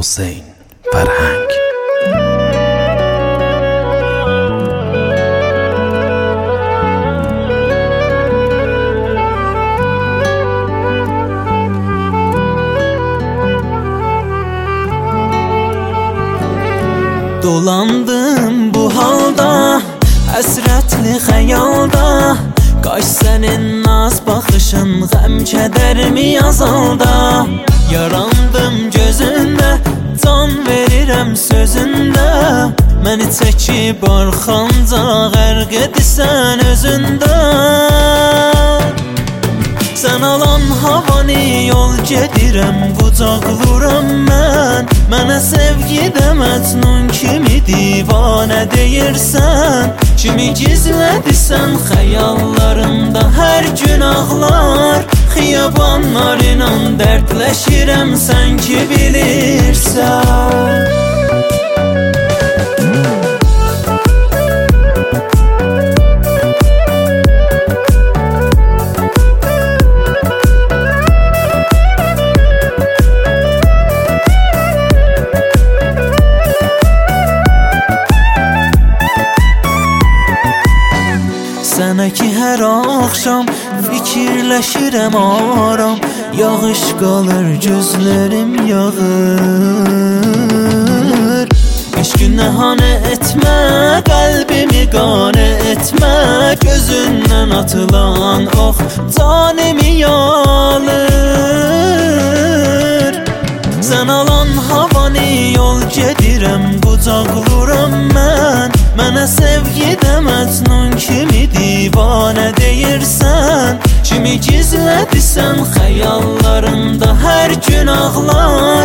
Hüseyn Farhang. Dolandım bu halda, həsrətli xəyalda. Qaş sənin naz baxışın, qəm kədərimi azalda. Yarandım gözündə, can verirəm sözündə. Məni çəkib arxanca, qərq edirsən özündə. Sən alan havanı yol gedirəm, qucaqlıram mən. Mənə sevgidə məcnun kimi divanə deyirsən. Kimi gizlədirsən xəyallarında hər gün ağlar. Xiyabanlarla dərdləşirəm, sən ki bilirsən. Sənə ki hər axşam fikirləşirəm aram. Yağış qalır gözlərim yağır. Üç gün nəhanə etmə, qəlbimi qane etmə. Gözündən atılan ox canimi yalır. Sən alan havanı yol gedirəm, qucaqlıram mən. Mənə sevgidə məcnun kimi divanə deyirsən. Kimi gizlədirsən xəyallarında hər gün ağlar.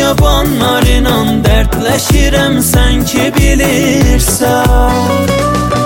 Xiyabanlarla dərdləşirəm, sən ki bilirsən.